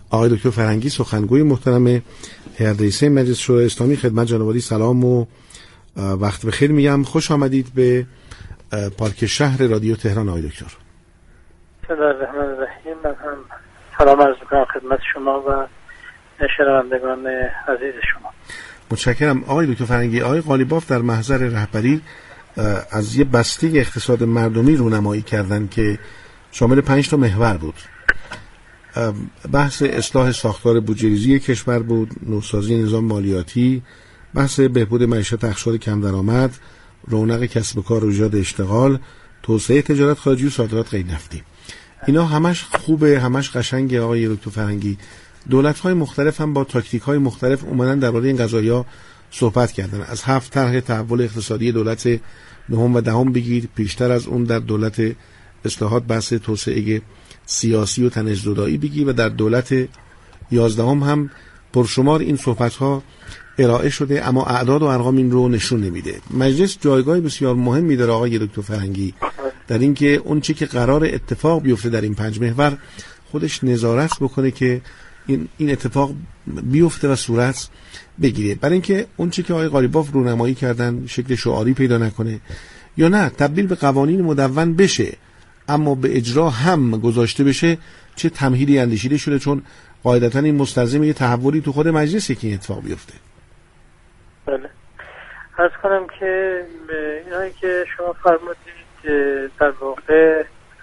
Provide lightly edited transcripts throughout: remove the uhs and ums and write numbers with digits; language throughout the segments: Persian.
آقای دکتر فرنگی، سخنگوی محترم هیئت رئیسه مجلس شورای اسلامی، خدمت جناب عالی سلام و وقت بخیر میگم. خوش آمدید به پارک شهر رادیو تهران آقای دکتر. بسم الله الرحمن الرحیم. من هم سلام عرض می‌کنم خدمت شما و شنوندگان عزیز شما. متشکرم. آقای دکتر فرنگی، آقای قالیباف در محضر رهبری از یه بسته اقتصاد مردمی رونمایی کردن که شامل 5 تا محور بود. بحث اصلاح ساختار بودجه‌ریزی کشور بود، نوسازی نظام مالیاتی، بحث بهبود معیشت اقشار کم درآمد، رونق کسب و کار و ایجاد اشتغال، توسعه تجارت خارجی و صادرات غیر نفتی. اینا همش خوبه، همش قشنگه آقای دکتر فرنگی. دولت‌های مختلف هم با تاکتیک‌های مختلف اومدن درباره این قضايا صحبت کردن. از 7 طرح تحول اقتصادی دولت نهم و دهم بگیر، پیشتر از اون در دولت اصلاحات بحث توسعه سیاسی و تنش زدایی بگیر و در دولت 11 هم پرشمار این صحبت‌ها ارائه شده، اما اعداد و ارقام این رو نشون نمیده. مجلس جایگاه بسیار مهمی داره آقای دکتر فرنگی در این که اون چی که قرار اتفاق بیفته در این 5 محور خودش نظارت بکنه که این اتفاق بیفته و صورت بگیره، برای اینکه اون چی که آقای قالیباف رونمایی کردن شکل شعاری پیدا نکنه یا نه تبدیل به قوانین مدون بشه اما به اجرا هم گذاشته بشه. چه تمهیدی اندیشیده شده؟ چون قاعدتا این مستلزم یه تحولی تو خود مجلسه که این اتفاق بیفته. بله، عرض کنم که اینایی که شما فرمودید در واقع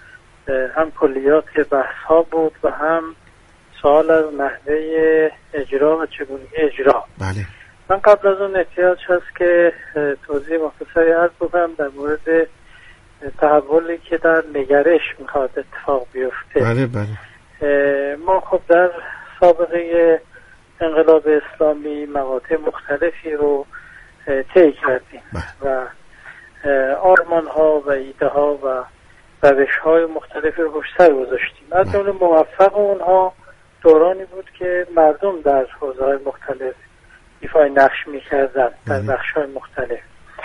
هم کلیات بحث ها بود و هم سوال از نحوه اجرا و چگونگی اجرا. بله. من قبل از اون احتیاج هست که توضیح مختصری عرض بکنم در مورد تحولی که در نگرش میخواد اتفاق بیفته. بله بله. ما خب در سابقه انقلاب اسلامی مقاطع مختلفی رو طی کردیم و آرمان ها و ایده ها و روش های مختلفی رو پشت سر گذاشتیم. از جمله موفق اونها دورانی بود که مردم در حوزه‌های مختلف ایفای نقش می‌کردن در بخش‌های مختلف،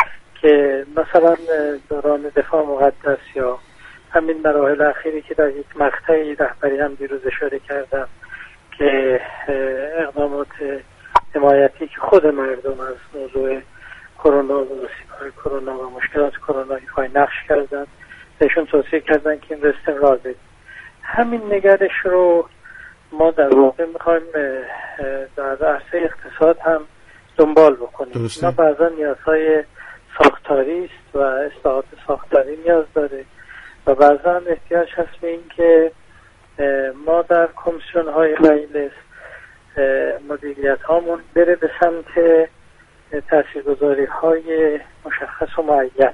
که مثلا دوران دفاع مقدس یا همین مراحل اخیری که در یک مقطعی رهبری هم دیروز اشاره کردم که اقدامات حمایتی که خود مردم از موضوع کرونا و وبای کرونا و مشکلات کرونا ایفای نقش کردن، بهشون توصیه کردن که این استقرار بدید. همین نگرش رو ما در واقع میخوایم در عرصه اقتصاد هم دنبال بکنیم. ما بعضا نیازهای ساختاری است و اصلاحات ساختاری نیاز داره و بعضا احتیاج هست به این که ما در کمیسیون های مجلس مدیریت هامون بره به سمت تاثیرگذاری های مشخص و معین.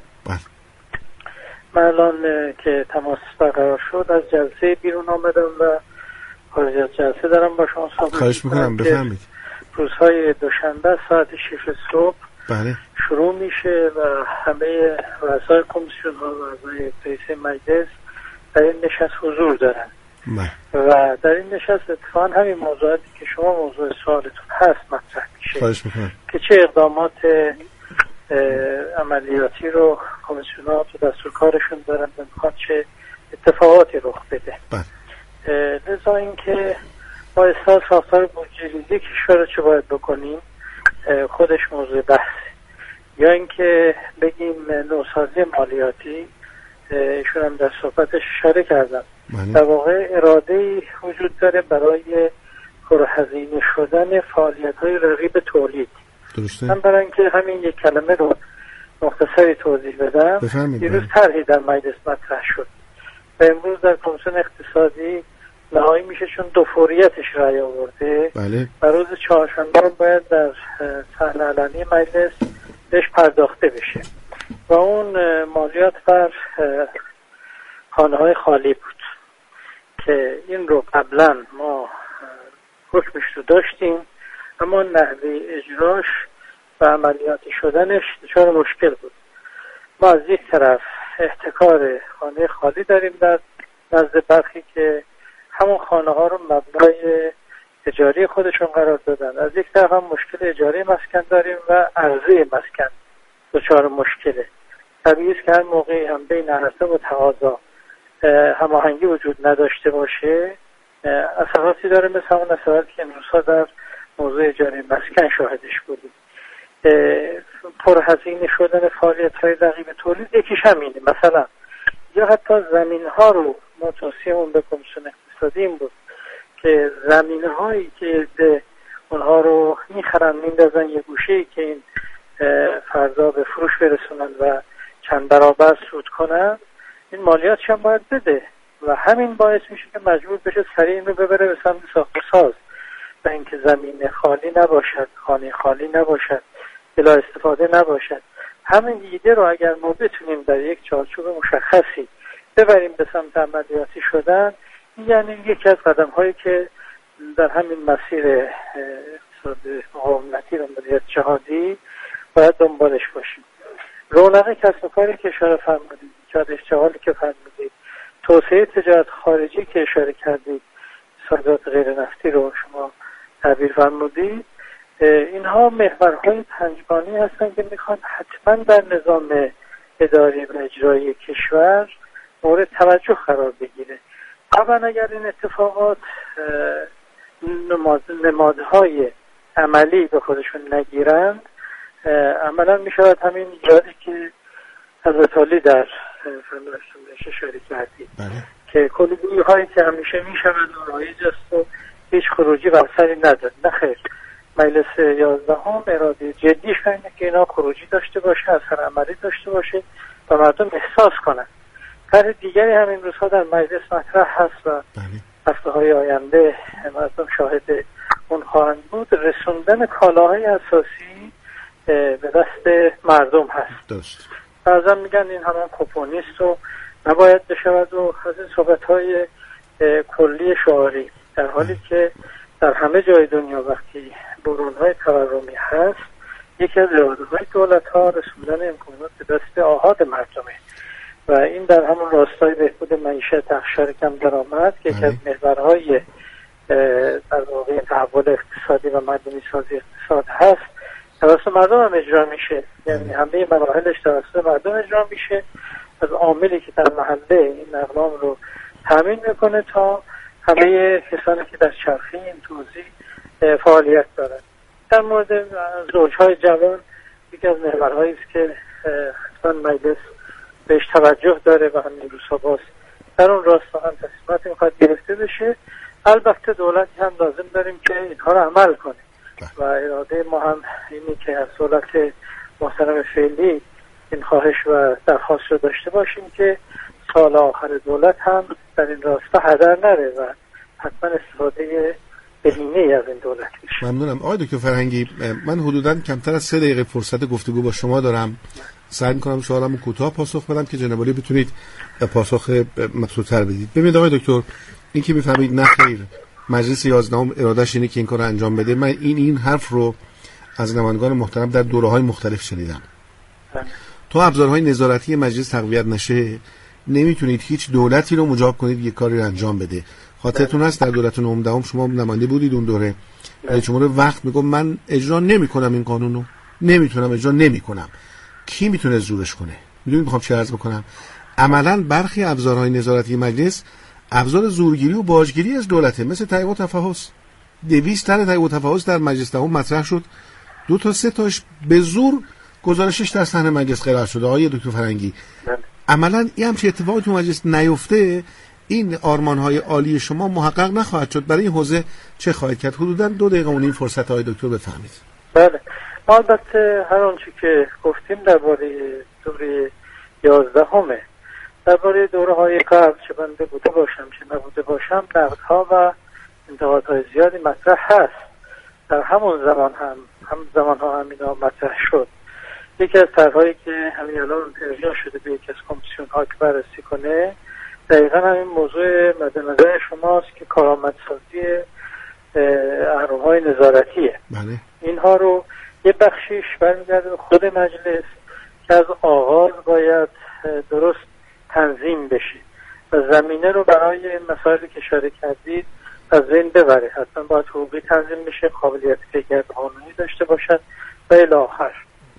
من الان که تماس برقرار شد از جلسه بیرون آمدم و خارج از جلسه دارم با شما صحبت. خواهش میکنم بفرمایید. روزهای دوشنبه ساعت 6 صبح بله شروع میشه و همه رؤسای کمیسیون ها و اعضای رئیس مجلس در این نشست حضور دارن و در این نشست اتفاقا همین موضوعاتی که شما موضوع سوالتون هست مطرح میشه. خواهش میکنم که چه اقدامات عملیاتی رو کمیسیون ها تو دستور کارشون دارن و میخواد چه اتفاقاتی رخ بده. لذا این که با اصلاح ساختار بودجه‌ریزی کشور رو چه باید بکنیم خودش موضوع بحث، یا اینکه بگیم نوسازی مالیاتی، ایشون هم در صحبتش اشاره کردن. در واقع اراده‌ای وجود داره برای پرهزینه شدن فعالیت‌های رقیب تولید. درسته. من برای اینکه همین یک کلمه رو مختصری توضیح بدم، دیروز طرحی در مجلس مطرح شد و امروز در کمیسیون اقتصادی نهایی میشه چون دو فوریتش رأی آورده. بله. و روز چهارشنبه باید در صحن علنی مجلس بهش پرداخته بشه و اون مالیات بر خانه‌های خالی بود که این رو قبلا ما حکمش رو داشتیم، اما نحوه اجراش و عملیاتی شدنش دچار مشکل بود. ما از یک طرف احتکار خانه خالی داریم در نزد برخی که همون خانه ها رو مبنای اجاری خودشون قرار دادن، از یک طرف هم مشکل اجاره مسکن داریم و عرضه مسکن دچار مشکله. طبیعی است که هر موقعی هم بین عرضه و تقاضا هماهنگی وجود نداشته باشه، اثراتی داره، مثل همون اثراتی که امروزها در موضوع اجاره مسکن شاهدش بودیم. پرهزینه شدن فعالیت‌های رقیب تولید یکیش همینه. مثلا یا حتی زمین‌ها رو ما توصیه‌مون به کمیسیون اقتصادی این بود که زمین‌هایی که اونها رو میخرن میندازن یه گوشه‌ای که این فردا به فروش برسونن و چند برابر سود کنن، این مالیاتش هم باید بده و همین باعث میشه که مجبور بشه سریع این رو ببره به سمت ساخت‌وساز و اینکه زمین خالی نباشد، خانه خالی نباشد، بلا استفاده نباشد. همین ایده رو اگر ما بتونیم در یک چارچوب مشخصی ببریم به سمت عملیاتی شدن، یعنی یکی از قدم‌هایی که در همین مسیر اقتصاد مقاومتی و مدیریت جهادی باید دنبالش باشیم. رونق کسب و کاری که اشاره فرمودید، ایجاد اشتغالی که فرمودید، توسعه تجارت خارجی که اشاره کردید، صادرات غیر نفتی رو شما تعبیر فرمودید، اینها محورهای پنجگانه‌ای هستند که میخوان حتما در نظام اداری و اجرایی کشور مورد توجه قرار بگیره. طبعا اگر این اتفاقات نمادهای عملی به خودشون نگیرند، عملا میشود همین ایجادی که حضرت علی در فرمایشتون اشاره کردید که کلیگویی هایی که همیشه میشود و رایج است و هیچ خروجی و اثری نداره. نه خیر، مجلس 11 اراده جدیش اینه که اینا خروجی داشته باشه، اثر عملی داشته باشه و مردم احساس کنن. طرح دیگری همین روزها در مجلس مطرح هست و هفته‌های آینده مردم شاهد اون خواهند بود. رسوندن کالاهای اساسی به دست مردم هست. درست. بعضا میگن این همان کوپونیست و نباید بشود و از این صحبت‌های کلی شعاری، در حالی که در همه جای دنیا وقتی برون‌های تورمی هست، یکی از اراده‌های دولت‌ها رسوندن امکانات به دست آحاد مردمه و این در همون راستای بهبود معیشت، اقشار کم درآمد که یکی از محورهای در واقع تحول اقتصادی و مردمی سازی اقتصاد هست، توسط مردم هم اجرا میشه. یعنی همه مراحلش توسط مردم اجرا میشه، از عاملی که در محله این اقلام رو تامین میکنه تا همه کسانی که در چرخه این توزیع فعالیت دارن. در مورد زوجهای جوان یکی از محورهایی است که حتما مجلس بهش توجه داره و همین روزها باز در اون راستا هم تصمیمات میخواد گرفته بشه. البته دولت هم لازم داریم که اینها رو عمل کنه و اراده ما هم اینی که از دولت محترم فعلی این خواهش و درخواست رو داشته باشیم که سال آخر دولت هم در این راستا هدر نره و حتما استفاده بهینه‌ای از این دولت بشه. ممنونم. آقای دکتر فرهنگی، من حدوداً کمتر از 3 دقیقه فرصت گفتگو با شما دارم. سعی می‌کنم سوالامو کوتاه پاسخ بدم که جناب عالی بتونید پاسخ مبسوط‌تر بدید. ببینید آقای دکتر، این که می‌فهمید نه خیر مجلس 11 ارادهش اینه که این کارو انجام بده، من این حرف رو از نمایندگان محترم در دوره‌های مختلف شنیدم. تو ابزارهای نظارتی مجلس تقویت نشه، نمیتونید هیچ دولتی رو مجاب کنید یک کاری رو انجام بده. خاطرتون هست در دولت 19 شما نماینده بودید اون دوره، شما رو وقت میگم من اجرا نمی‌کنم این قانونو، نمیتونم اجرا نمی‌کنم. کی میتونه زورش کنه؟ میدونید میخوام چه عرض بکنم؟ عملاً برخی ابزارهای نظارتی مجلس ابزار زورگیری و باجگیری از دولته، مثل تایید و تفحص. 200 تا تایید و تفحص در مجلس دهم مطرح شد، 2 تا 3 تاش به زور گزارشش در صحن مجلس قرار شده. آقای دکتر فرهنگی، عملاً این همچین اتفاقی تو مجلس نیفته، این آرمان‌های عالی شما محقق نخواهد شد. برای این حوزه چه خواهید کرد؟ حدوداً 2 دقیقه اون این فرصت های دکتر بفهمید. بله، البته هر آنچه که گفتیم درباره دوره 11 درباره دوره‌های قبل چه بنده بوده باشم چه نبوده باشم، نقدها و انتقادهای زیادی مطرح هست. در همون زمان زمان‌ها اینا مطرح شد. یکی از طرح‌هایی که همین الان ارجاع شده به یکی از کمیسیون‌ها که بررسی کنه، دقیقاً همین موضوع مد نظر شماست که کارآمدسازی اهرم‌های نظارتیه. بله. اینها رو یه بخشیش برمیگرده به خود مجلس که از آغاز باید درست تنظیم بشه و زمینه رو برای این مسائلی که اشاره کردید از بین ببره. حتما باید حقوقی تنظیم بشه، قابلیت پیگرد قانونی داشته باشد و الی آخر.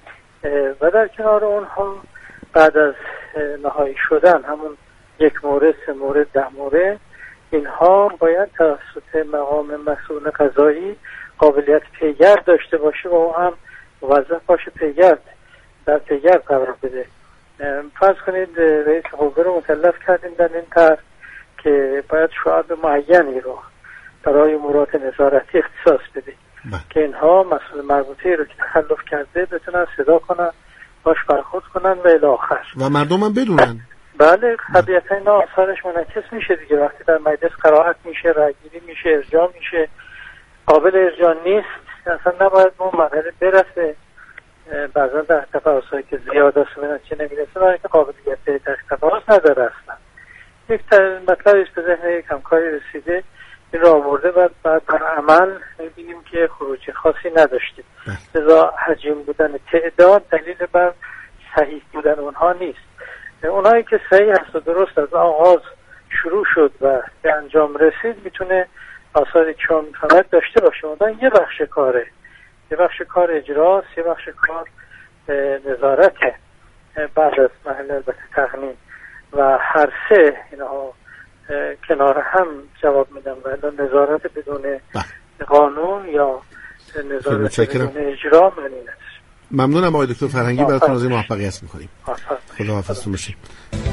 و در کنار اونها بعد از نهایی شدن همون 1 مورد 3 مورد 10 مورد اینها باید توسط مقام مسئول قضایی قابلیت پیگرد داشته باشه و او هم موظف باشه در پیگرد قرار بده. فرض کنید رئیس قوه رو مکلف کردیم در این طرح که باید شعب معینی رو برای امورات نظارتی اختصاص بده که اینها مسئول مربوطه رو که تخلف کرده بتونن صدا کنن، باش برخورد کنن و الی آخر و مردم هم بدونن. بله طبیعتا اینا آثارش منعکس میشه دیگه. وقتی در مجلس قرائت میشه، رأیگیری میشه، ارجاع میشه، قابل ارجاع نیست اصلا نباید اون مرحله برسه. بعضا در تفاوت‌هایی که زیاد است به نتیجه نمیرسه برای که قابلیت تفاوت نداره اصلا. یک مطلبی است به ذهن یک همکاری رسیده، این را آورده و بعد در عمل می‌بینیم که خروجی خاصی نداشته. لذا حجم بودن تعداد دلیل بر صحیح بودن اونها نیست. اونایی که صحیح هست و درست از آغاز شروع شد و به انجام رسید میتونه آثاری چون فقط داشته باشه. اون یه بخش کاره، یه بخش کار اجراست، یه بخش کار نظارته بعد از محل البته تقنین و هر سه اینها کنار هم جواب میدن و نظارت بدون قانون یا نظارت بدون اجرا معنی نداره. ممنونم آقای دکتر فرهنگی، براتون آرزوی موفقیت میکنیم. خدا حافظتون باشید.